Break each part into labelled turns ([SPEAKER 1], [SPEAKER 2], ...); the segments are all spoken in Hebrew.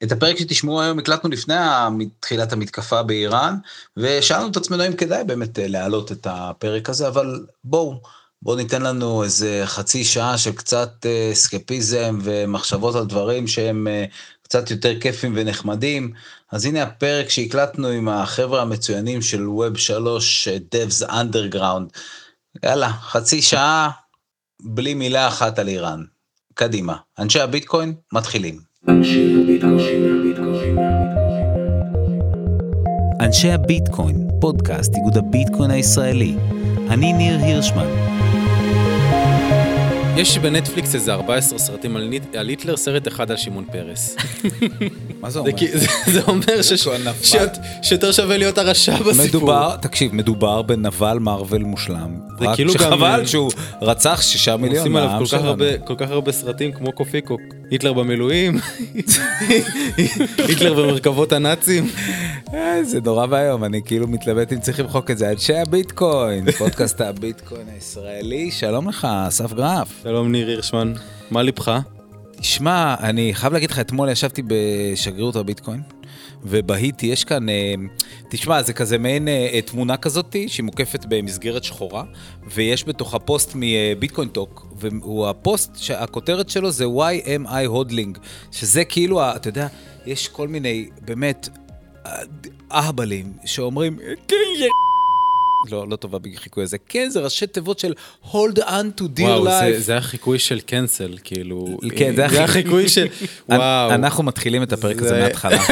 [SPEAKER 1] את הפרק שתשמעו היום הקלטנו לפני תחילת המתקפה באיראן, ושאלנו את עצמנו אם כדאי באמת להעלות את הפרק הזה, אבל בואו ניתן לנו איזה חצי שעה של קצת סקפיזם ומחשבות על דברים שהם קצת יותר כיפים ונחמדים. אז הנה הפרק שהקלטנו עם החבר'ה המצוינים של Web 3 Devs Underground. יאללה, חצי שעה בלי מילה אחת על איראן. קדימה, אנשי הביטקוין מתחילים.
[SPEAKER 2] אנשי הביטקוין, פודקאסט איגוד הביטקוין הישראלי. אני ניר הירשמן.
[SPEAKER 3] יש בנטפליקס איזה 14 סרטים על היטלר, סרט אחד על שמעון פרס.
[SPEAKER 2] מה זה אומר?
[SPEAKER 3] זה אומר שיותר שווה להיות הרשע בסיפור.
[SPEAKER 2] תקשיב, מדובר בנבל מארוול מושלם.
[SPEAKER 3] זה כאילו גם...
[SPEAKER 2] שחבל שהוא רצח 6 מיליון.
[SPEAKER 3] עושים עליו כל כך הרבה סרטים כמו קופיקו. היטלר במילואים, היטלר במרכבות הנאצים.
[SPEAKER 2] זה נורא והיום, אני כאילו מתלבט אם צריך למחוק את זה. אנשי הביטקוין, פודקאסט הביטקוין הישראלי. שלום לך, אסף גרף.
[SPEAKER 3] שלום ניר הירשמן, מה ליבך?
[SPEAKER 2] תשמע, אני חייב להגיד לך, אתמול ישבתי בשגרירות הביטקוין, ובהיתי, יש כאן, תשמע, זה כזה מעין תמונה כזאת, שהיא מוקפת במסגרת שחורה, ויש בתוך הפוסט מביטקוין טוק, והוא הפוסט שהכותרת שלו זה Why am I hodling, שזה כאילו, אתה יודע, יש כל מיני, באמת, אהבלים, שאומרים, כן, לא טובה בחיקוי הזה. כן, זה ראשי תיבות של hold on to dear life.
[SPEAKER 3] וואו, זה החיקוי של קנסל, כאילו.
[SPEAKER 2] כן,
[SPEAKER 3] זה החיקוי של... וואו.
[SPEAKER 2] אנחנו מתחילים את הפרק הזה מההתחלה.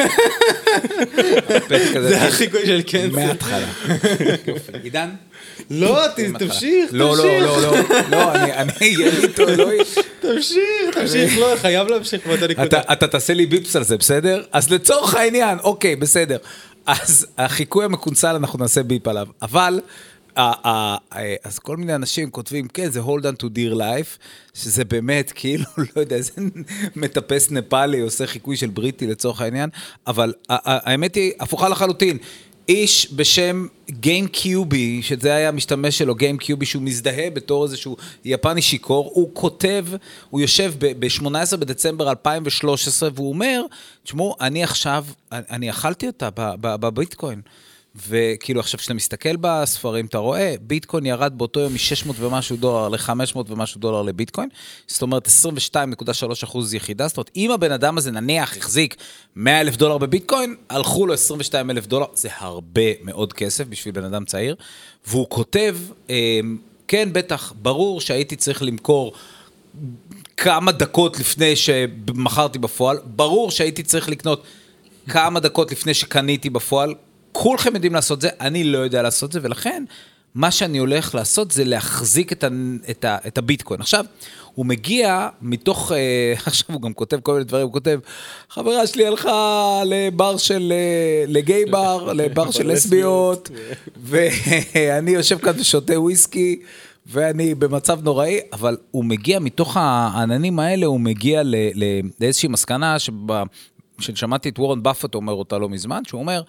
[SPEAKER 3] זה החיקוי של קנסל.
[SPEAKER 2] מההתחלה. עידן?
[SPEAKER 3] לא, תמשיך.
[SPEAKER 2] לא, אני אהיה איתו,
[SPEAKER 3] תמשיך, לא, חייב להמשיך באותה נקודה.
[SPEAKER 2] אתה תעשה לי ביפס על זה, בסדר? אז לצורך העניין, אוקיי, בסדר. אז החיקוי המקונצל אנחנו נעשה ביפ עליו, אבל אז כל מיני אנשים כותבים, כן, זה hold on to dear life, שזה באמת כאילו, לא יודע, איזה מטפס נפאלי, עושה חיקוי של בריטי לצורך העניין, אבל האמת היא הפוכה לחלוטין, איש בשם GameCube, שזה היה משתמש שלו, GameCube, שהוא מזדהה בתור איזשהו יפני שיקור, הוא כותב, הוא יושב ב-18 בדצמבר 2013, והוא אומר, תשמעו, אני עכשיו, אני אכלתי אותה בביטקוין, וכאילו עכשיו כשאתה מסתכל בספרים, אתה רואה, ביטקוין ירד באותו יום מ-600 ומשהו דולר ל-500 ומשהו דולר לביטקוין, זאת אומרת 22.3% יחידה, זאת אומרת, אם הבן אדם הזה נניח החזיק 100,000 דולר בביטקוין, הלכו לו 22,000 דולר, זה הרבה מאוד כסף בשביל בן אדם צעיר, והוא כותב, כן, בטח, ברור שהייתי צריך למכור כמה דקות לפני שמכרתי בפועל, ברור שהייתי צריך לקנות כמה דקות לפני שקניתי בפועל, כולכם יודעים לעשות זה, אני לא יודע לעשות זה, ולכן מה שאני הולך לעשות זה להחזיק את הביטקוין. עכשיו, הוא מגיע מתוך, עכשיו הוא גם כותב כל מיני דברים, הוא כותב, חברה שלי הלכה לבר של, לגיי בר, לבר של לסביות, ואני יושב כאן ושותה וויסקי, ואני במצב נוראי, אבל הוא מגיע מתוך העננים האלה, הוא מגיע לאיזושהי מסקנה, ששמעתי את וורן באפט אומר אותה לא מזמן, שהוא אומר,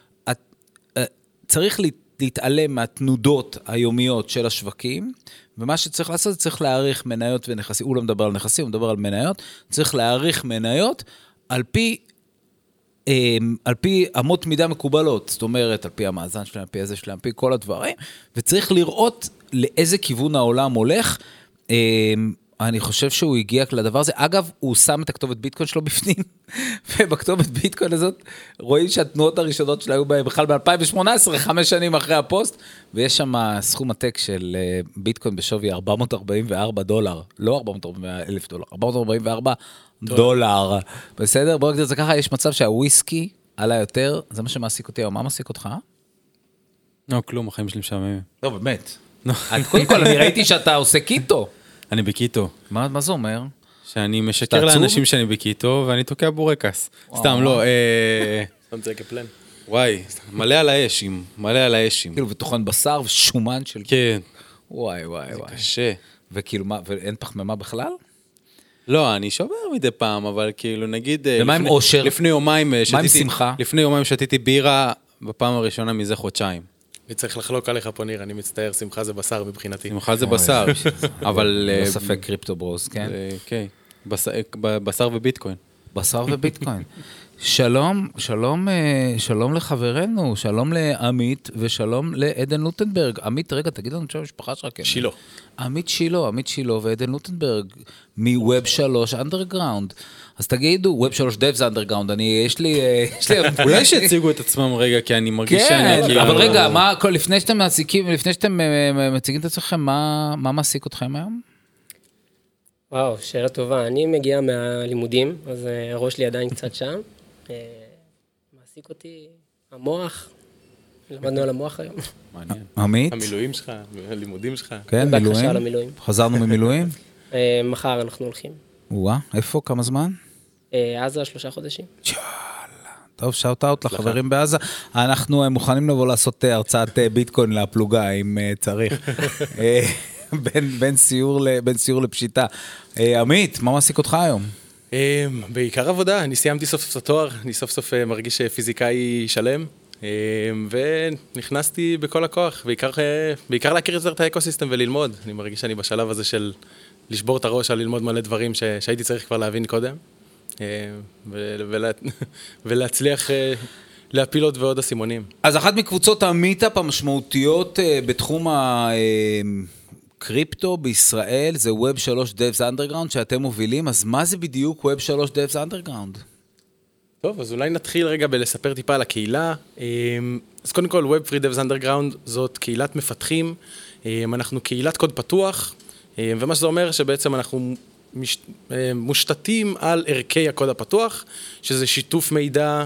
[SPEAKER 2] צריך להתעלם מהתנודות היומיות של השווקים, ומה שצריך לעשות, צריך להעריך מניות ונכסים, הוא לא מדבר על נכסים, הוא מדבר על מניות, צריך להעריך מניות על פי אמות מידה מקובלות, זאת אומרת, על פי המאזן שלהם, על פי איזה שלהם, על פי כל הדברים, וצריך לראות לאיזה כיוון העולם הולך, אני חושב שהוא הגיע לדבר הזה. אגב, הוא שם את הכתובת ביטקוין שלו בפנים, ובכתובת ביטקוין הזאת רואים שהתנועות הראשונות שלה היו בכלל ב-2018, 5 שנים אחרי הפוסט, ויש שם סכום עתק של ביטקוין בשווי 444 דולר, לא 440,000 דולר, 444 דולר. בסדר? בואו נגדיר את זה ככה, יש מצב שהוויסקי עלה יותר, זה מה שמעסיק אותי, מה מעסיק אותך?
[SPEAKER 3] לא, כלום, החיים שלי משעממים.
[SPEAKER 2] לא, באמת. קודם כל, אני ראיתי שאתה עושה קיטו.
[SPEAKER 3] אני בקיטו.
[SPEAKER 2] מה זה אומר?
[SPEAKER 3] שאני משקר לאנשים שאני בקיטו, ואני תוקע בורקס. סתם, לא.
[SPEAKER 4] סתם זה כפלן.
[SPEAKER 3] וואי, מלא על האשים, מלא על האשים.
[SPEAKER 2] כאילו, וטוחן בשר ושומן של...
[SPEAKER 3] כן.
[SPEAKER 2] וואי.
[SPEAKER 3] זה קשה.
[SPEAKER 2] וכאילו, ואין פחמימה בכלל?
[SPEAKER 3] לא, אני שובר מדי פעם, אבל כאילו, נגיד...
[SPEAKER 2] ומה עם אושר?
[SPEAKER 3] לפני יומיים
[SPEAKER 2] מה עם שמחה?
[SPEAKER 3] לפני יומיים שתיתי בירה, בפעם הראשונה מזה חודשיים.
[SPEAKER 4] אני צריך לחלוק עליך פה ניר, אני מצטער, שמחה זה בשר מבחינתי.
[SPEAKER 3] שמחה זה בשר, אבל...
[SPEAKER 2] לא ספק קריפטו ברוס, כן?
[SPEAKER 3] כן, בשר וביטקוין.
[SPEAKER 2] בשר וביטקוין. שלום, שלום לחברנו, שלום לעמית ושלום לעדן לוטנברג. עמית, רגע, תגיד לנו שם המשפחה שלך.
[SPEAKER 3] שילה.
[SPEAKER 2] עמית שילה ועדן לוטנברג מווב 3 אנדרגראונד. אז תגידו, ווב 3 דבס אנדרגראונד, יש לי...
[SPEAKER 3] אולי שיציגו את עצמם רגע, כי אני מרגיש שאני...
[SPEAKER 2] כן, אבל רגע, לפני שאתם מציגים את עצמכם, מה מעסיק אתכם היום?
[SPEAKER 5] וואו, שאלה טובה. אני מגיע מהלימודים, אז הראש לי עדיין קצת שם. מעסיק אותי המוח. למדנו על המוח היום.
[SPEAKER 3] מעניין.
[SPEAKER 2] עמית?
[SPEAKER 3] המילואים שלך, הלימודים שלך.
[SPEAKER 2] כן, מילואים. חזרנו ממילואים?
[SPEAKER 5] מחר אנחנו הולכים.
[SPEAKER 2] וואה, איפה? כמה זמן?
[SPEAKER 5] עזה 3 חודשים.
[SPEAKER 2] טוב, שאוט-אאוט לחברים בעזה. אנחנו מוכנים לבוא לעשות הרצאת ביטקוין לפלוגה, אם צריך. בין סיור לפשיטה. עמית, מה מעסיק אותך היום?
[SPEAKER 3] בעיקר עבודה, אני סיימתי סוף סוף התואר, אני סוף סוף מרגיש פיזיקאי שלם, ונכנסתי בכל הכוח, בעיקר להכיר יותר את האקוסיסטם וללמוד. אני מרגיש שאני בשלב הזה של לשבור את הראש על ללמוד מלא דברים שהייתי צריך כבר להבין קודם, ולהצליח להפיל עוד ועוד הסימונים.
[SPEAKER 2] אז אחת מקבוצות המיטאפ המשמעותיות בתחום קריפטו בישראל זה ווב 3 דבס אנדרגראונד שאתם מובילים, אז מה זה בדיוק ווב 3 דבס אנדרגראונד?
[SPEAKER 3] טוב, אז אולי נתחיל רגע בלספר טיפה על הקהילה. אז קודם כל, ווב 3 דבס אנדרגראונד זאת קהילת מפתחים, אנחנו קהילת קוד פתוח, ומה שזה אומר שבעצם אנחנו מושתתים על ערכי הקוד הפתוח, שזה שיתוף מידע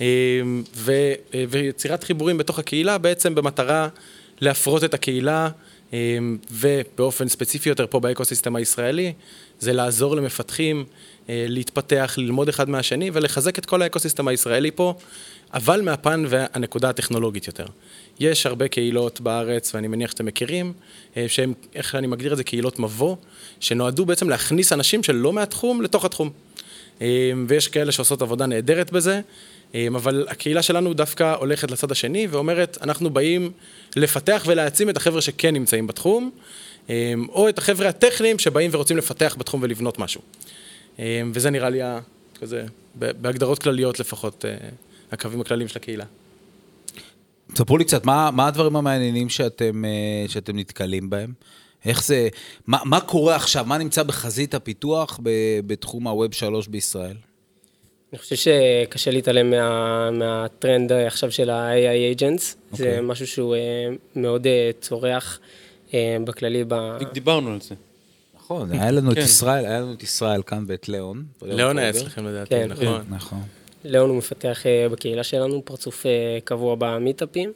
[SPEAKER 3] ויצירת חיבורים בתוך הקהילה, בעצם במטרה להפרות את הקהילה, ובאופן ספציפי יותר פה באקוסיסטם הישראלי, זה לעזור למפתחים להתפתח, ללמוד אחד מהשני ולחזק את כל האקוסיסטם הישראלי פה, אבל מהפן והנקודה הטכנולוגית יותר. יש הרבה קהילות בארץ, ואני מניח שאתם מכירים, שהם, איך אני מגדיר את זה, קהילות מבוא, שנועדו בעצם להכניס אנשים שלא מהתחום לתוך התחום. ויש כאלה שעושות עבודה נהדרת בזה, אבל הקהילה שלנו דווקא הולכת לצד השני ואומרת, אנחנו באים לפתח ולהעצים את החבר'ה שכן נמצאים בתחום, או את החבר'ה הטכניים שבאים ורוצים לפתח בתחום ולבנות משהו. וזה נראה לי כזה, בהגדרות כלליות לפחות, הקווים הכלליים של הקהילה.
[SPEAKER 2] תספרו לי קצת, מה הדברים המעניינים שאתם נתקלים בהם? איך זה, מה קורה עכשיו? מה נמצא בחזית הפיתוח בתחום הווב 3 בישראל?
[SPEAKER 5] אני חושב שקשה להתעלם מהטרנד עכשיו של ה-AI agents. זה משהו שהוא מאוד צורח בכללי.
[SPEAKER 3] דיברנו על זה.
[SPEAKER 2] נכון, היה לנו את ישראל כאן ואת ליאון.
[SPEAKER 3] ליאון היה אצלכם לדעתי,
[SPEAKER 2] נכון.
[SPEAKER 5] ליאון הוא מפתח בקהילה שלנו, פרצוף קבוע במיטאפים,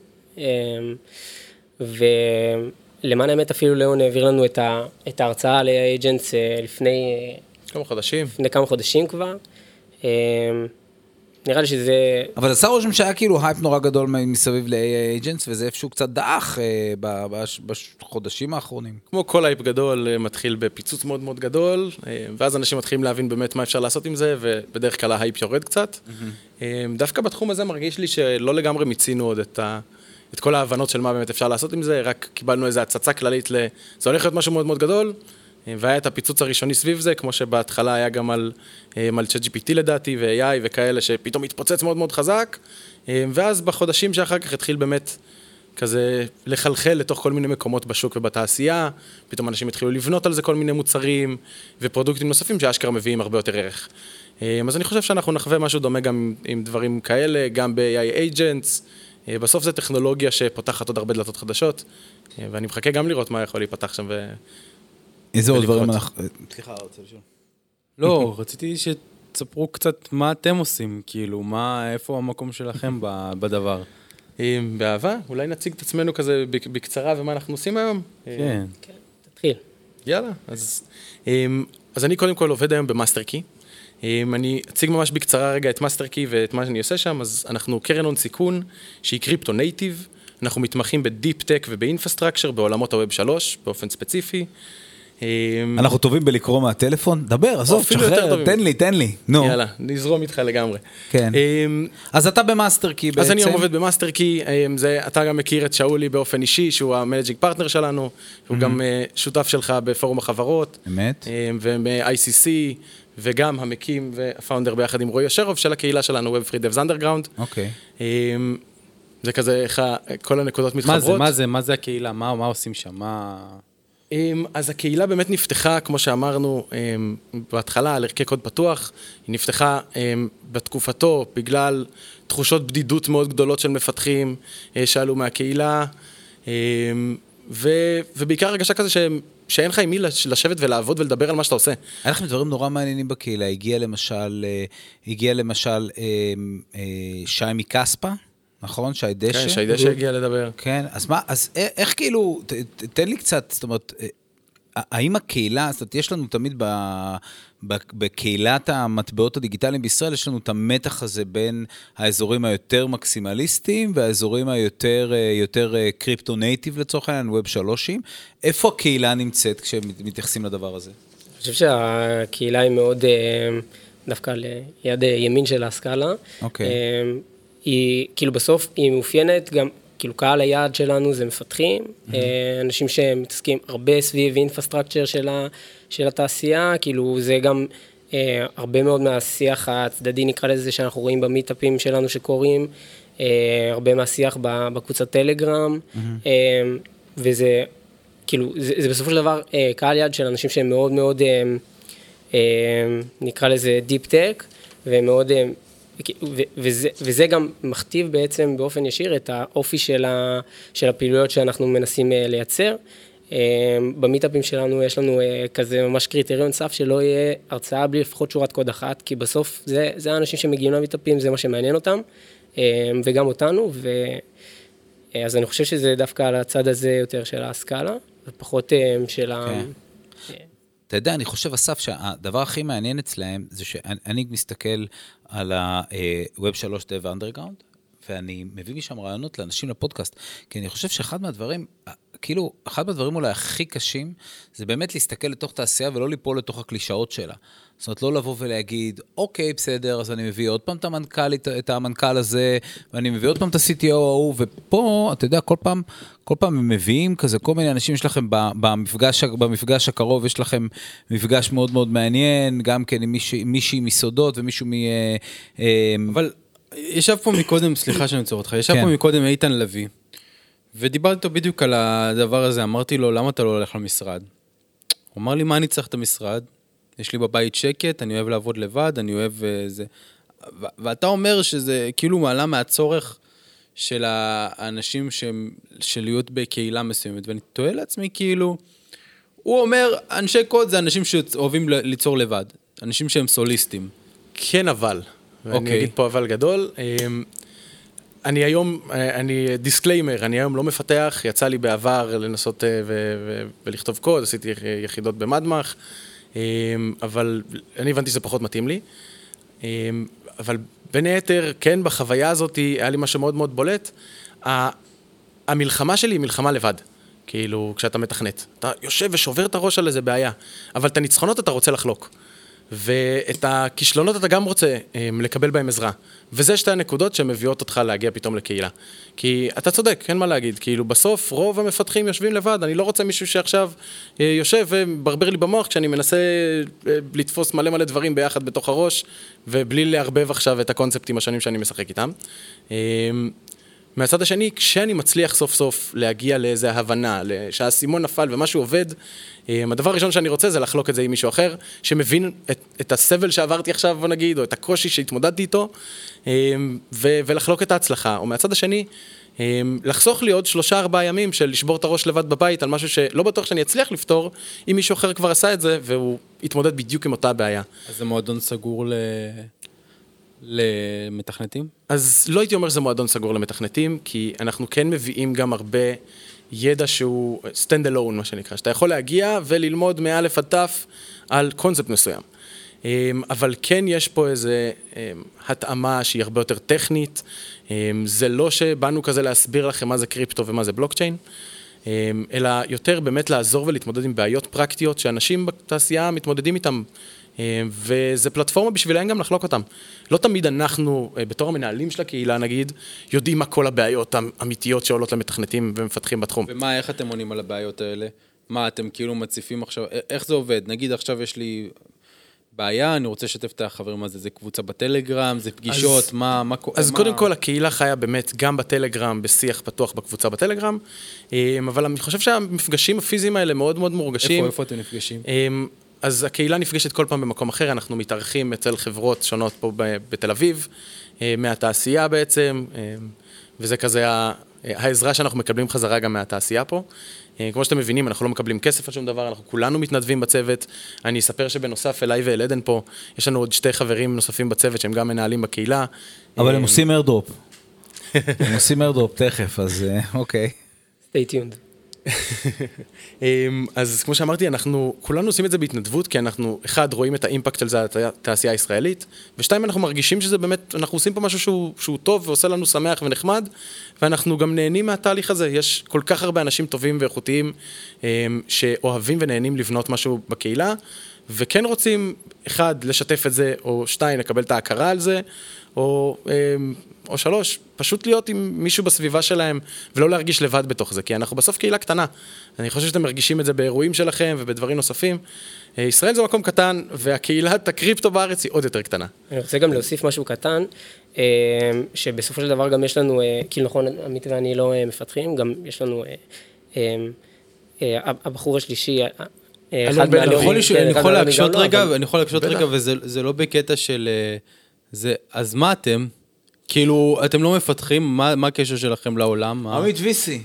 [SPEAKER 5] ולמען האמת אפילו ליאון העביר לנו את ההרצאה על AI agents לפני כמה חודשים כבר. נראה לי שזה...
[SPEAKER 2] אבל עשה רושם שהיה כאילו הייפ נורא גדול מסביב ל-AI agents, וזה איפשהו קצת דאח בחודשים האחרונים.
[SPEAKER 3] כמו כל הייפ גדול מתחיל בפיצוץ מאוד מאוד גדול, ואז אנשים מתחילים להבין באמת מה אפשר לעשות עם זה, ובדרך כלל ההייפ יורד קצת. דווקא בתחום הזה מרגיש לי שלא לגמרי מיצינו עוד את כל ההבנות של מה באמת אפשר לעשות עם זה, רק קיבלנו איזו הצצה כללית זה הולך להיות משהו מאוד מאוד גדול, והיה את הפיצוץ הראשוני סביב זה, כמו שבהתחלה היה גם על ChatGPT לדעתי, ו-AI וכאלה, שפתאום התפוצץ מאוד מאוד חזק, ואז בחודשים שאחר כך התחיל באמת כזה לחלחל לתוך כל מיני מקומות בשוק ובתעשייה, פתאום אנשים התחילו לבנות על זה כל מיני מוצרים, ופרודוקטים נוספים שאשכרה מביאים הרבה יותר ערך. אז אני חושב שאנחנו נחווה משהו דומה גם עם דברים כאלה, גם ב-AI agents, בסוף זה טכנולוגיה שפותחת עוד הרבה דלתות חדשות, ואני מחכה גם לראות מה יכול להיפתח שם
[SPEAKER 2] איזה עוד דברים אנחנו...
[SPEAKER 6] סליחה, רוצה לשאול. לא, רציתי שתספרו קצת מה אתם עושים, כאילו, איפה המקום שלכם בדבר.
[SPEAKER 3] באהבה, אולי נציג את עצמנו כזה בקצרה ומה אנחנו עושים היום?
[SPEAKER 6] כן.
[SPEAKER 5] תתחיל.
[SPEAKER 3] יאללה, אז אני קודם כל עובד היום במאסטרקי. אני אציג ממש בקצרה רגע את מאסטרקי ואת מה שאני עושה שם, אז אנחנו קרן הון סיכון שהיא קריפטו נייטיב, אנחנו מתמחים בדיפ טק ובאינפרסטרקצ'ר בעולמות הווב 3 באופן ספציפי.
[SPEAKER 2] אנחנו טובים בלקרוא מהטלפון? דבר, עזוב, שחרר, תן לי, נו.
[SPEAKER 3] יאללה, נזרום איתך לגמרי.
[SPEAKER 2] כן. אז אתה במאסטרקי בעצם?
[SPEAKER 3] אז אני עובד במאסטרקי, אתה גם מכיר את שאולי באופן אישי, שהוא המנג'ינג פרטנר שלנו, הוא גם שותף שלך בפורום החברות.
[SPEAKER 2] אמת.
[SPEAKER 3] ומ-ICC, וגם המקים והפאונדר ביחד עם רועי אשרוב של הקהילה שלנו, Web Free Devs Underground.
[SPEAKER 2] אוקיי.
[SPEAKER 3] זה כזה איך כל הנקודות מתחברות.
[SPEAKER 6] מה זה הקהילה? מה עושים שם?
[SPEAKER 3] אז הקהילה באמת נפתחה, כמו שאמרנו, בהתחלה על ערכי קוד פתוח, היא נפתחה בתקופתו בגלל תחושות בדידות מאוד גדולות של מפתחים שעלו מהקהילה, ובעיקר הרגשה כזה שאין לך עם מי לשבת ולעבוד ולדבר על מה שאתה עושה.
[SPEAKER 2] היה לכם דברים נורא מעניינים בקהילה, הגיע למשל שי מקספה, נכון? שי דשא?
[SPEAKER 3] כן, שי דשא הגיע לדבר.
[SPEAKER 2] כן, אז מה, אז איך כאילו, תן לי קצת, זאת אומרת, האם הקהילה, זאת אומרת, יש לנו תמיד בקהילת המטבעות הדיגיטליים בישראל, יש לנו את המתח הזה בין האזורים היותר מקסימליסטיים, והאזורים היותר קריפטו-נייטיב לצורך העניין, ווב 3. איפה הקהילה נמצאת כשמתייחסים לדבר הזה?
[SPEAKER 5] אני חושב שהקהילה היא מאוד, דווקא ליד ימין של הסקאלה.
[SPEAKER 2] אוקיי.
[SPEAKER 5] היא, כאילו בסוף, היא מאופיינת גם, כאילו קהל היעד שלנו זה מפתחים, אנשים שמתעסקים הרבה סביב אינפרסטרקצ'ר של התעשייה, כאילו זה גם הרבה מאוד מהשיח הצדדי, נקרא לזה, שאנחנו רואים במיטאפים שלנו שקוראים, הרבה מהשיח בקבוצת טלגרם, וזה, כאילו, זה בסופו של דבר קהל יעד של אנשים שהם מאוד מאוד, נקרא לזה דיפ טק, ומאוד, וזה גם מכתיב בעצם באופן ישיר את האופי של הפעילויות שאנחנו מנסים לייצר. במיטאפים שלנו יש לנו כזה ממש קריטריון סף שלא יהיה הרצאה בלי לפחות שורת קוד אחת, כי בסוף זה האנשים שמגיעים למיטאפים, זה מה שמעניין אותם, וגם אותנו, אז אני חושב שזה דווקא על הצד הזה יותר של הסקאלה, ופחות של
[SPEAKER 2] אתה יודע, אני חושב, אסף, שהדבר הכי מעניין אצלהם, זה שאני מסתכל על ה-Web 3 Dev Underground, ואני מביא משם רעיונות לאנשים לפודקאסט, כי אני חושב שאחד מהדברים, כאילו, אחד מהדברים אולי הכי קשים, זה באמת להסתכל לתוך תעשייה, ולא ליפול לתוך הקלישאות שלה. זאת אומרת, לא לבוא ולהגיד, אוקיי, בסדר, אז אני מביא עוד פעם את המנכ"ל הזה, ואני מביא עוד פעם את ה-CTO ההוא, ופה, אתה יודע, כל פעם הם מביאים כזה, כל מיני אנשים יש לכם במפגש הקרוב, יש לכם מפגש מאוד מאוד מעניין, גם כן עם מישהי מסודות, ומישהו
[SPEAKER 6] אבל ישב פה מקודם, סליחה שאני אצור אותך, ישב פה מקודם איתן לוי, ודיברתי איתו בדיוק על הדבר הזה, אמרתי לו, למה אתה לא הולך למשרד? הוא אמר לי, מה אני צריך את המשרד? יש לי בבית שקט, אני אוהב לעבוד לבד, אני אוהב זה. ואתה אומר שזה כאילו מעלה מהצורך של האנשים של להיות בקהילה מסוימת, ואני תוהה לעצמי כאילו, הוא אומר, אנשי קוד זה אנשים שאוהבים ליצור לבד, אנשים שהם סוליסטים.
[SPEAKER 3] כן, אבל. ואני אגיד פה אבל גדול. אני היום, דיסקליימר, אני היום לא מפתח, יצא לי בעבר לנסות ולכתוב קוד, עשיתי יחידות במדמח, אבל אני הבנתי שזה פחות מתאים לי. אבל בין היתר, כן, בחוויה הזאת היה לי משהו מאוד מאוד בולט. המלחמה שלי היא מלחמה לבד. כאילו, כשאתה מתכנת. אתה יושב ושובר את הראש על איזה בעיה, אבל את הניצחונות אתה רוצה לחלוק. ואת הכישלונות אתה גם רוצה לקבל בהם עזרה. וזה שתי הנקודות שמביאות אותך להגיע פתאום לקהילה. כי אתה צודק, אין מה להגיד. כאילו בסוף רוב המפתחים יושבים לבד, אני לא רוצה מישהו שעכשיו יושב וברבר לי במוח כשאני מנסה לתפוס מלא מלא דברים ביחד בתוך הראש, ובלי להרבב עכשיו את הקונספטים השונים שאני משחק איתם. מהצד השני, כשאני מצליח סוף סוף להגיע לאיזו הבנה, שהסימון נפל ומשהו עובד, הדבר הראשון שאני רוצה זה לחלוק את זה עם מישהו אחר, שמבין את הסבל שעברתי עכשיו, בוא נגיד, או את הקושי שהתמודדתי איתו, ולחלוק את ההצלחה. או מהצד השני, לחסוך לי עוד 3-4 ימים של לשבור את הראש לבד בבית, על משהו שלא בטוח שאני אצליח לפתור, אם מישהו אחר כבר עשה את זה, והוא התמודד בדיוק עם אותה בעיה.
[SPEAKER 6] אז זה מועדון סגור למתכנתים?
[SPEAKER 3] אז לא הייתי אומר שזה מועדון סגור למתכנתים, כי אנחנו כן מביאים גם הרבה ידע שהוא stand alone, מה שנקרא, שאתה יכול להגיע וללמוד מאלף עד תף על קונספט מסוים. אבל כן יש פה איזה התאמה שהיא הרבה יותר טכנית, זה לא שבאנו כזה להסביר לכם מה זה קריפטו ומה זה בלוקצ'יין, אלא יותר באמת לעזור ולהתמודד עם בעיות פרקטיות שאנשים בתעשייה מתמודדים איתם, וזה פלטפורמה בשבילהם גם לחלוק אותם. לא תמיד אנחנו, בתור המנהלים של הקהילה נגיד, יודעים מה כל הבעיות האמיתיות שעולות למתכנתים ומפתחים בתחום.
[SPEAKER 6] ומה, איך אתם עונים על הבעיות האלה? מה, אתם כאילו מציפים עכשיו, איך זה עובד? נגיד עכשיו יש לי בעיה, אני רוצה לשתף את החברים הזה, זה קבוצה בטלגרם, זה פגישות, מה...
[SPEAKER 3] אז קודם כל, הקהילה חיה באמת גם בטלגרם, בשיח פתוח בקבוצה בטלגרם, אבל אני חושב שהמפגשים הפיזיים האלה מאוד מאוד מורגשים.
[SPEAKER 6] איפה אתם נפגשים?
[SPEAKER 3] אז הקהילה נפגשת כל פעם במקום אחר, אנחנו מתארחים אצל חברות שונות פה בתל אביב, מהתעשייה בעצם, וזה כזה העזרה שאנחנו מקבלים חזרה גם מהתעשייה פה. כמו שאתם מבינים, אנחנו לא מקבלים כסף על שום דבר, אנחנו כולנו מתנדבים בצוות. אני אספר שבנוסף אליי ואל עדן פה, יש לנו עוד 2 חברים נוספים בצוות שהם גם מנהלים בקהילה.
[SPEAKER 2] אבל הם עושים איירדרופ. הם עושים איירדרופ תכף, אז אוקיי.
[SPEAKER 5] stay tuned.
[SPEAKER 3] אז כמו שאמרתי, אנחנו כולנו עושים את זה בהתנדבות, כי אנחנו, אחד, רואים את האימפקט של זה התעשייה הישראלית, ושתיים, אנחנו מרגישים שזה באמת, אנחנו עושים פה משהו שהוא טוב ועושה לנו שמח ונחמד, ואנחנו גם נהנים מהתהליך הזה. יש כל כך הרבה אנשים טובים ואיכותיים שאוהבים ונהנים לבנות משהו בקהילה, וכן רוצים, אחד, לשתף את זה, או 2, לקבל את ההכרה על זה, או 3, פשוט להיות עם מישהו בסביבה שלהם, ולא להרגיש לבד בתוך זה, כי אנחנו בסוף קהילה קטנה. אני חושב שאתם מרגישים את זה באירועים שלכם ובדברים נוספים. ישראל זה מקום קטן, והקהילת הקריפטו בארץ היא עוד יותר קטנה.
[SPEAKER 5] אני רוצה גם להוסיף משהו קטן, שבסופו של דבר גם יש לנו, כאילו נכון, עמית ואני לא מפתחים, גם יש לנו הבחור השלישי,
[SPEAKER 6] אני יכול להקשות רגע, וזה לא בקטע של... אז מה אתם? כאילו, אתם לא מפתחים, מה הקשר שלכם לעולם?
[SPEAKER 2] עמית ויסי.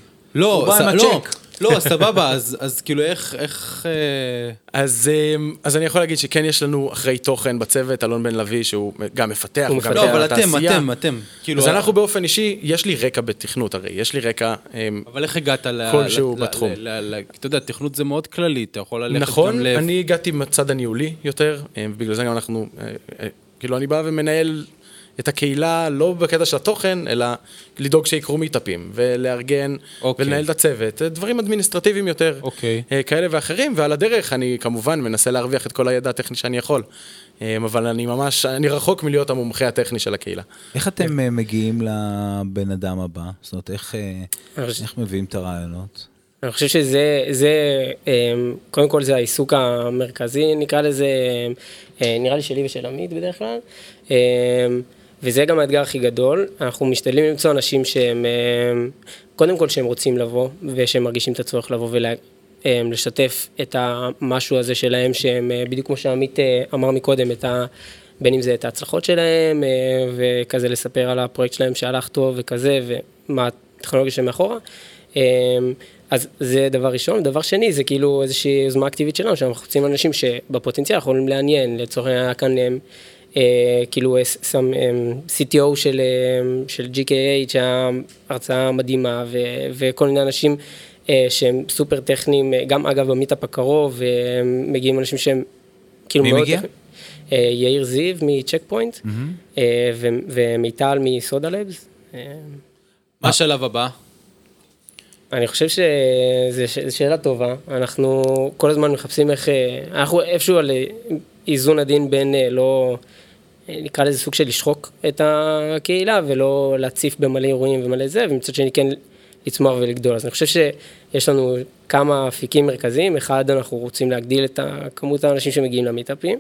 [SPEAKER 6] לא, סבבה, אז כאילו איך...
[SPEAKER 3] אז אני יכול להגיד שכן יש לנו אחראי תוכן בצוות, אלון בן לוי, שהוא גם מפתח, הוא גם
[SPEAKER 6] לא, אבל אתם.
[SPEAKER 3] אז אנחנו באופן אישי, יש לי רקע בתכנות הרי, יש לי רקע
[SPEAKER 6] אבל איך הגעת
[SPEAKER 3] כלשהו בתחום?
[SPEAKER 6] אתה יודע, תכנות זה מאוד כללי, אתה יכול ללכת גם
[SPEAKER 3] נכון, אני הגעתי מצד הניהולי יותר, ובגלל זה גם אנחנו, כאילו אני בא ומנהל את הקהילה, לא בקטע של התוכן, אלא לדאוג שיקרו מיטאפים, ולארגן, ולנהל את הצוות, דברים אדמיניסטרטיביים יותר, כאלה ואחרים, ועל הדרך אני כמובן מנסה להרוויח את כל הידע הטכני שאני יכול, אבל אני רחוק מלהיות המומחה הטכני של הקהילה.
[SPEAKER 2] איך אתם מגיעים לבן אדם הבא? זאת אומרת, איך מביאים את הרעיונות?
[SPEAKER 5] אני חושב שזה, קודם כל זה העיסוק המרכזי, נקרא לזה, נראה לי שלי ושל עמית בדרך כלל, וזה גם האתגר הכי גדול. אנחנו משתדלים למצוא אנשים שהם, קודם כל שהם רוצים לבוא, ושהם מרגישים את הצורך לבוא ולשתף את המשהו הזה שלהם, שהם בדיוק כמו שעמית אמר מקודם, בין אם זה את ההצלחות שלהם, וכזה לספר על הפרויקט שלהם שהלך טוב וכזה, ומה הטכנולוגיה שלהם מאחורה. אז זה דבר ראשון. דבר שני, זה כאילו איזושהי יוזמה אקטיבית שלנו, שאנחנו רוצים אנשים שבפוטנציאל יכולים לעניין, לצורך היה כאן כאילו CTO של GKH, שההרצאה מדהימה, וכל מיני אנשים שהם סופר טכניים, גם אגב במיטאפ הקרוב, מגיעים אנשים שהם כאילו
[SPEAKER 2] מי מגיע?
[SPEAKER 5] יאיר זיו מצ'ק פוינט, ומיטל מסודה לבס.
[SPEAKER 6] מה השלב הבא?
[SPEAKER 5] אני חושב שזו שאלה טובה. אנחנו כל הזמן מחפשים איך, אנחנו איפשהו על איזון הדין בין לא, נקרא לזה סוג של לשחוק את הקהילה, ולא להציף במלא אירועים ומלא זה, ומצד שני כן לצמוח ולגדול. אז אני חושב שיש לנו כמה אפיקים מרכזיים. אחד, אנחנו רוצים להגדיל את כמות האנשים שמגיעים למיטאפים.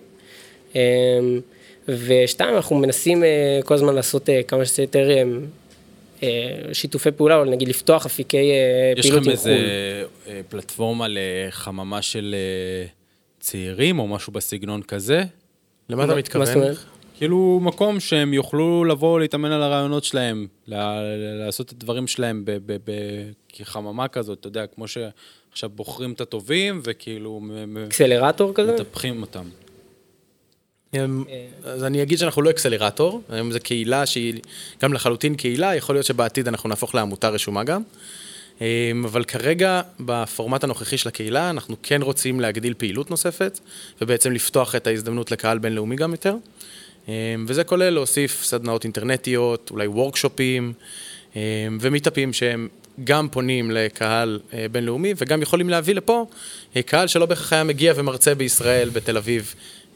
[SPEAKER 5] ושתיים, אנחנו מנסים כל הזמן לעשות כמה שזה יותר שיתופי פעולה, או נגיד לפתוח אפיקי פעילות עם חול.
[SPEAKER 6] יש לכם איזה פלטפורמה לחממה של צעירים, או משהו בסגנון כזה?
[SPEAKER 3] למה אתה מתכוון?
[SPEAKER 6] כאילו מקום שהם יוכלו לבוא להתאמן על הרעיונות שלהם, לעשות את הדברים שלהם כחממה כזאת, אתה יודע, כמו שעכשיו בוחרים את הטובים, וכאילו
[SPEAKER 5] אקסלרטור כזה?
[SPEAKER 6] מטפחים אותם.
[SPEAKER 3] אז אני אגיד שאנחנו לא אקסלרטור, היום זו קהילה שהיא גם לחלוטין קהילה, יכול להיות שבעתיד אנחנו נהפוך לעמותה רשומה גם, אבל כרגע בפורמט הנוכחי של הקהילה אנחנו כן רוצים להגדיל פעילות נוספת, ובעצם לפתוח את ההזדמנות לקהל בינלאומי גם יותר, וזה כולל להוסיף סדנאות אינטרנטיות, אולי וורקשופים, ומיטאפים שהם גם פונים לקהל בינלאומי, וגם יכולים להביא לפה קהל שלא בהכרח היה מגיע ומרצה בישראל, בתל אביב,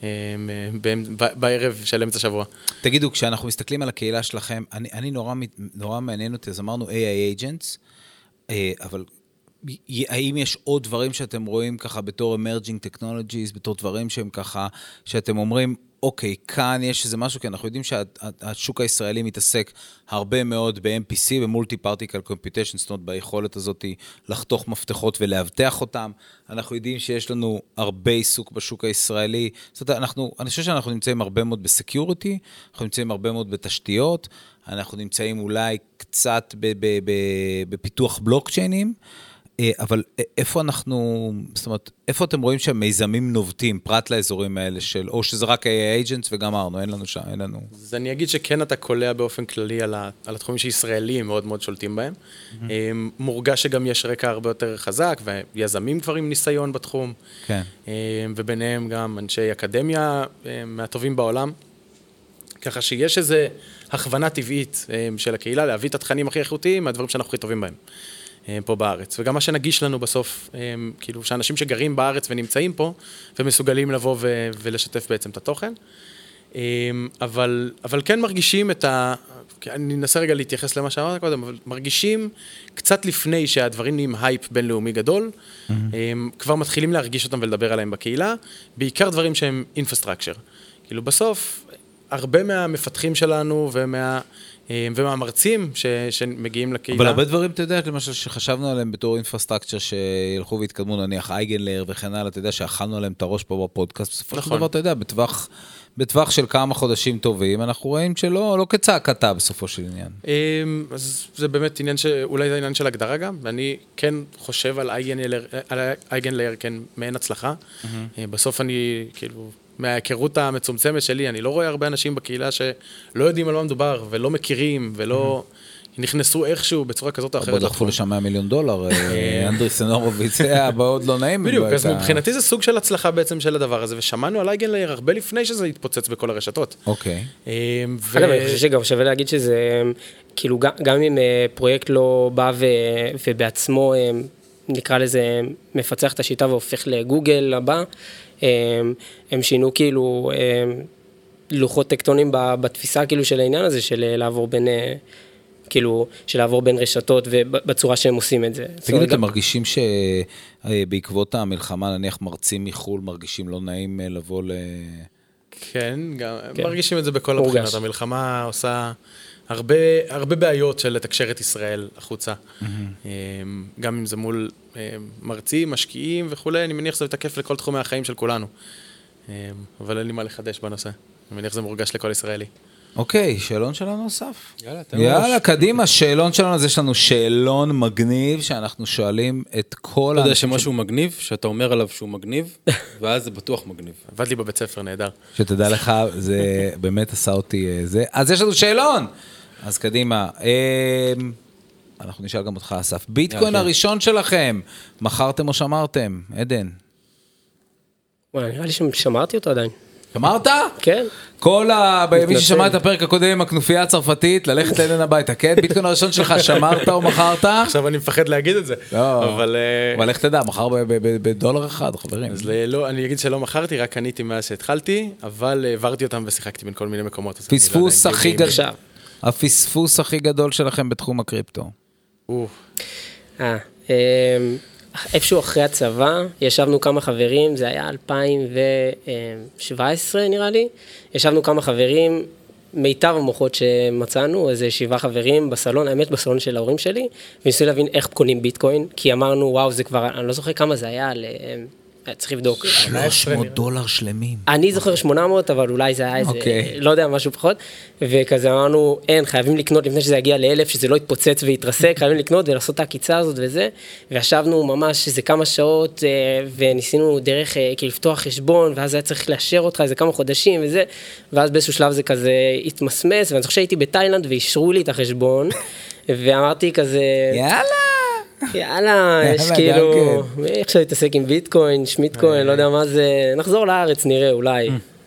[SPEAKER 3] בערב של אמצע שבוע.
[SPEAKER 2] תגידו, כשאנחנו מסתכלים על הקהילה שלכם, אני נורא מעניין אותי, אז אמרנו AI agents, אבל האם יש עוד דברים שאתם רואים ככה בתור emerging technologies, בתור דברים שהם ככה, שאתם אומרים, אוקיי, כאן יש איזה משהו, כי אנחנו יודעים שהשוק הישראלי מתעסק הרבה מאוד ב-MPC, ב-Multi-Particle Computation, זאת אומרת, ביכולת הזאת לחתוך מפתחות ולהבטח אותם. אנחנו יודעים שיש לנו הרבה עיסוק בשוק הישראלי. זאת אומרת, אני חושב שאנחנו נמצאים הרבה מאוד בסקיוריטי, אנחנו נמצאים הרבה מאוד בתשתיות, אנחנו נמצאים אולי קצת בפיתוח בלוקצ'יינים, אבל איפה אנחנו, זאת אומרת, איפה אתם רואים שהמיזמים נובטים, פרט לאזורים האלה של, או שזה רק AI agents וגמרנו, אין לנו שם, אין לנו.
[SPEAKER 3] אז אני אגיד שכן אתה קולע באופן כללי על התחומים שישראלים מאוד מאוד שולטים בהם. מורגש שגם יש רקע הרבה יותר חזק, ויזמים כבר עם ניסיון בתחום.
[SPEAKER 2] כן.
[SPEAKER 3] וביניהם גם אנשי אקדמיה מהטובים בעולם. ככה שיש איזו הכוונה טבעית של הקהילה, להביא את התכנים הכי איכותיים מהדברים שאנחנו הכי טובים בהם. פה בארץ, וגם מה שנגיש לנו בסוף, כאילו שאנשים שגרים בארץ ונמצאים פה, ומסוגלים לבוא ולשתף בעצם את התוכן, אבל כן מרגישים אני אנסה רגע להתייחס למה שאמרת קודם, אבל מרגישים קצת לפני שהדברים נהיים הייפ בינלאומי גדול, כבר מתחילים להרגיש אותם ולדבר עליהם בקהילה, בעיקר דברים שהם infrastructure. כאילו בסוף, הרבה מהמפתחים שלנו ומהמרצים שמגיעים לקהילה.
[SPEAKER 2] אבל הרבה דברים, אתה יודע, למשל שחשבנו עליהם בתור אינפרסטרקצ'ר שילכו והתקדמו, נניח אייגנלייר וכן הלאה, אתה יודע שאכלנו עליהם את הראש פה בפודקאסט, בסופו של דבר, אתה יודע, בטווח של כמה חודשים טובים, אנחנו רואים שלא כצעקתה בסופו של עניין.
[SPEAKER 3] אז זה באמת עניין אולי זה עניין של הגדרה גם, ואני כן חושב על אייגנלייר כן מעין הצלחה. בסוף אני כאילו מההיכרות המצומצמת שלי, אני לא רואה הרבה אנשים בקהילה שלא יודעים על מה מדובר, ולא מכירים, ולא נכנסו איכשהו בצורה כזאת או אחרת.
[SPEAKER 2] בוא דחפו לשם $100 מיליון, אנדריס הורוביץ, היה מאוד לא נעים.
[SPEAKER 3] בדיוק, אז מבחינתי זה סוג של הצלחה בעצם של הדבר הזה, ושמענו על אייגנלייר הרבה לפני שזה יתפוצץ בכל הרשתות.
[SPEAKER 2] אוקיי.
[SPEAKER 5] אגב, אני חושב שגם שווה להגיד שזה, כאילו, גם אם פרויקט לא בא ובעצמו, נקרא לזה, מפצח את השיטה והופך לגוגל הבא, הם שינו כאילו לוחות טקטונים בתפיסה כאילו של העניין הזה, של לעבור בין, כאילו, של לעבור בין רשתות ובצורה שהם עושים את זה.
[SPEAKER 2] תגידו, אתם מרגישים שבעקבות המלחמה, נניח מרצים מחול, מרגישים לא נעים לבוא
[SPEAKER 3] כן, גם מרגישים את זה בכל הבחינות. המלחמה עושה הרבה בעיות של לתקשר את ישראל החוצה. גם אם זה מול מרצים, משקיעים וכו', אני מניח שזה תקף לכל תחומי החיים של כולנו. אבל אין לי מה לחדש בנושא. אני מניח שזה מורגש לכל ישראלי.
[SPEAKER 2] אוקיי, שאלון שלנו נוסף. יאללה, קדימה, שאלון שלנו, אז יש לנו שאלון מגניב, שאנחנו שואלים את כל...
[SPEAKER 6] אתה יודע שמשהו מגניב, שאתה אומר עליו שהוא מגניב, ואז זה בטוח מגניב.
[SPEAKER 3] עבד לי בבית ספר, נהדר.
[SPEAKER 2] שתדע לך, זה באמת עשה אותי זה. אז יש לנו שאלון! אז קדימה. אנחנו נשאל גם אותך, אסף. ביטקוין הראשון שלכם, מכרתם או שמרתם? עדן.
[SPEAKER 5] וואי, נראה לי ששמרתי אותו עדיין.
[SPEAKER 2] שמרת?
[SPEAKER 5] כן.
[SPEAKER 2] מי ששמע את הפרק הקודם עם הכנופיה הצרפתית, ללכת לעדן הביתה, כן? ביטקוין הראשון שלך, שמרת או מכרת?
[SPEAKER 3] עכשיו אני מפחד להגיד את זה.
[SPEAKER 2] אבל איך תדע, מכר בדולר אחד, חברים.
[SPEAKER 3] אז לא, אני אגיד שלא מכרתי, רק קניתי מאז שהתחלתי, אבל העברתי אותם ושיחקתי בין כל מיני מקומות.
[SPEAKER 2] הפספוס הכי גדול שלכם בתחום הקריפטו.
[SPEAKER 5] איפשהו אחרי הצבא, ישבנו כמה חברים, זה היה 2017 נראה לי, ישבנו כמה חברים, מיטב המוחות שמצאנו, איזה 7 חברים בסלון, האמת בסלון של ההורים שלי, וניסו להבין איך קונים ביטקוין, כי אמרנו, וואו, זה כבר, אני לא זוכר כמה זה היה, צריך לבדוק.
[SPEAKER 2] $300 שלמים.
[SPEAKER 5] אני זוכר 800, אבל אולי זה היה איזה, לא יודע, משהו פחות, וכזה אמרנו, חייבים לקנות לפני שזה יגיע ל1,000, שזה לא יתפוצץ ויתרסק, חייבים לקנות ולעשות את העקיצה הזאת וזה, וישבנו ממש איזה כמה שעות, וניסינו דרך, כאילו לפתוח חשבון, ואז היה צריך לאשר אותך איזה כמה חודשים וזה, ואז באיזשהו שלב זה כזה התמסמס, ואני זוכר שהייתי בתאילנד, ואישרו לי את החשבון, ואמרתי כזה, יאללה, יש כאילו, איך אפשר להתעסק עם ביטקוין, שמיטקוין, לא יודע מה זה, נחזור לארץ, נראה, אולי.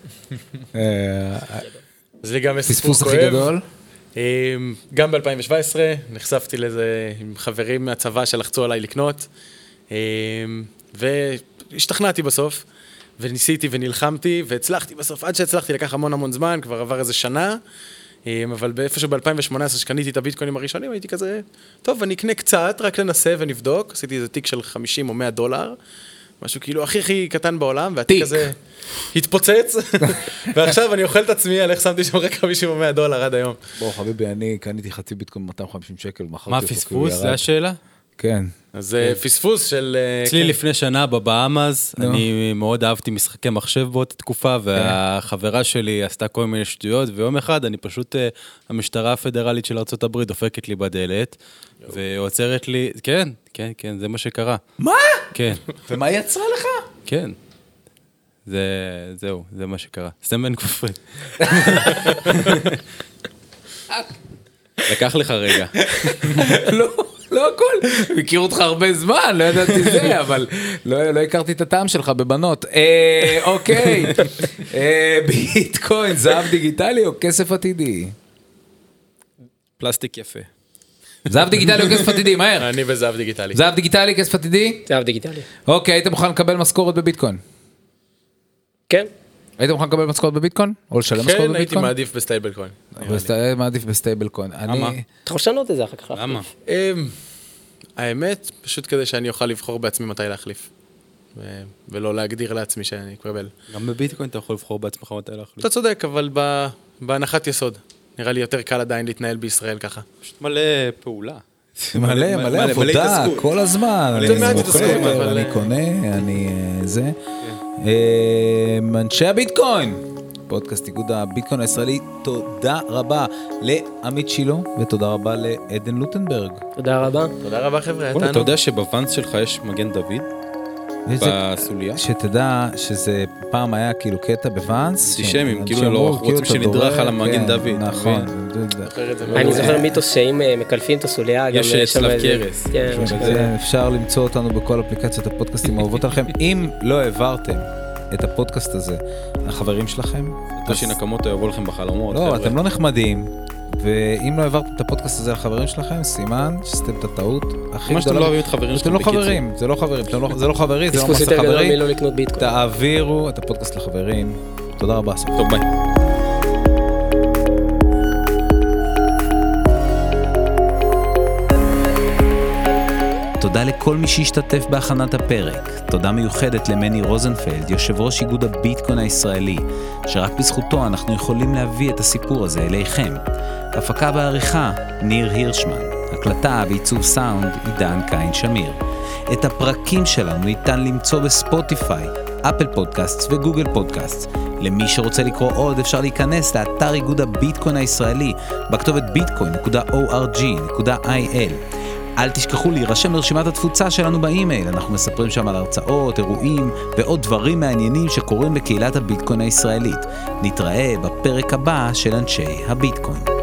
[SPEAKER 3] אז לי גם יש סיפור כואב. גם ב-2017 נחשפתי לזה עם חברים מהצבא שלחצו עליי לקנות, והשתכנעתי בסוף, וניסיתי ונלחמתי, והצלחתי בסוף, עד שהצלחתי לקח המון זמן, כבר עבר איזה שנה, אבל באיפשהו ב-2018, שקניתי את הביטקוינים הראשונים, הייתי כזה, טוב, אני אקנה קצת, רק לנסה ונבדוק, עשיתי איזה תיק של 50 או 100 דולר, משהו כאילו הכי קטן בעולם, והתיק הזה התפוצץ, ועכשיו אני אוכל את עצמי על איך שמתי שם רק 50 או 100 דולר עד היום.
[SPEAKER 2] בוא חביבי, אני קניתי חצי ביטקוין 250 שקל,
[SPEAKER 6] מה פספוס? זה השאלה?
[SPEAKER 2] כן.
[SPEAKER 3] אז זה פספוס של...
[SPEAKER 6] אצלי לפני שנה בבאמאז, אני מאוד אהבתי משחקי מחשב באותה תקופה, והחברה שלי עשתה כל מיני שטויות, ויום אחד אני פשוט, המשטרה הפדרלית של ארצות הברית דופקת לי בדלת, ועוצרת לי, כן, זה מה שקרה.
[SPEAKER 2] מה?
[SPEAKER 6] כן.
[SPEAKER 2] ומה יצרה לך?
[SPEAKER 6] כן. זהו, זה מה שקרה. סטמבן כופרי. לקח לך רגע.
[SPEAKER 2] לא הכל, מכיר אותך הרבה זמן, לא ידעתי זה, אבל לא הכרתי את הטעם שלך בבנות. אוקיי, ביטקוין, זהב דיגיטלי או כסף עתידי?
[SPEAKER 6] פלסטיק יפה.
[SPEAKER 2] זהב דיגיטלי או כסף עתידי, מהר.
[SPEAKER 3] אני בזהב דיגיטלי.
[SPEAKER 2] זהב דיגיטלי, כסף עתידי?
[SPEAKER 5] זהב דיגיטלי.
[SPEAKER 2] אוקיי, היית מוכן לקבל משכורת בביטקוין?
[SPEAKER 5] כן.
[SPEAKER 2] היית מוכן לקבל משכורת בביטקוין? או לשלם משכורת בביטקוין?
[SPEAKER 3] כן, הייתי מעדיף בסטייבל קוין.
[SPEAKER 2] מעדיף בסטייבל קוין.
[SPEAKER 6] למה?
[SPEAKER 5] אתה יכול לשנות את זה אחר כך.
[SPEAKER 6] למה?
[SPEAKER 3] האמת, פשוט כדי שאני אוכל לבחור בעצמי מתי להחליף. ולא להגדיר לעצמי שאני אקבל.
[SPEAKER 6] גם בביטקוין אתה יכול לבחור בעצמך מתי להחליף.
[SPEAKER 3] אתה צודק, אבל בהנחת יסוד. נראה לי יותר קל עדיין להתנהל בישראל ככה.
[SPEAKER 6] פשוט מלא פעולה.
[SPEAKER 2] מלא עבודה, כל הזמן. אני קונה, אני זה. אנשי הביטקוין. פודקאסט איגוד הביטקוין הישראלי, תודה רבה לעמית שילו, ותודה רבה לעדן לוטנברג.
[SPEAKER 5] תודה רבה.
[SPEAKER 3] תודה רבה חבר'ה,
[SPEAKER 6] אתה יודע שבוונס שלך יש מגן דוד? בסוליה?
[SPEAKER 2] שתדע שזה פעם היה כאילו קטע בוונס.
[SPEAKER 6] אנטישמים, כאילו לא רוצים שנדרך על המגן דוד.
[SPEAKER 2] נכון.
[SPEAKER 5] אני זוכר מיתוס שאם מקלפים את הסוליה,
[SPEAKER 6] יש צלב קרס.
[SPEAKER 2] אפשר למצוא אותנו בכל אפליקציות הפודקאסטים האהובות עליכם. אם לא העברתם את הפודקאסט הזה לחברים שלכם,
[SPEAKER 6] תושי נקמות יבוא לכם בחלומות.
[SPEAKER 2] לא, אתם לא נחמדים, ואם לא העברתם את הפודקאסט הזה לחברים שלכם, סימן שעשיתם את הטעות הכי גדולה.
[SPEAKER 6] מה שאתם לא אוהבים את חברים שלכם בקיצור.
[SPEAKER 2] זה לא חברים, זה לא חברי, זה לא
[SPEAKER 5] פספוס
[SPEAKER 2] מסע
[SPEAKER 5] יותר גדול
[SPEAKER 2] חברי.
[SPEAKER 5] מלא לקנות ביטקוין.
[SPEAKER 2] תעבירו את הפודקאסט לחברים. תודה רבה.
[SPEAKER 6] טוב, ביי.
[SPEAKER 1] תודה לכל מי שהשתתף בהכנת הפרק. תודה מיוחדת למני רוזנפלד, יושב ראש איגוד הביטקוין הישראלי, שרק בזכותו אנחנו יכולים להביא את הסיפור הזה אליכם. הפקה בעריכה, ניר הירשמן. הקלטה ועיצוב סאונד, עידן קין שמיר. את הפרקים שלנו ניתן למצוא בספוטיפיי, אפל פודקאסט וגוגל פודקאסט. למי שרוצה לקרוא עוד אפשר להיכנס לאתר איגוד הביטקוין הישראלי, בכתובת bitcoin.org.il. אל תשכחו להירשם לרשימת התפוצה שלנו באימייל, אנחנו מספרים שם על הרצאות, אירועים ועוד דברים מעניינים שקורים בקהילת הביטקוין הישראלית. נתראה בפרק הבא של אנשי הביטקוין.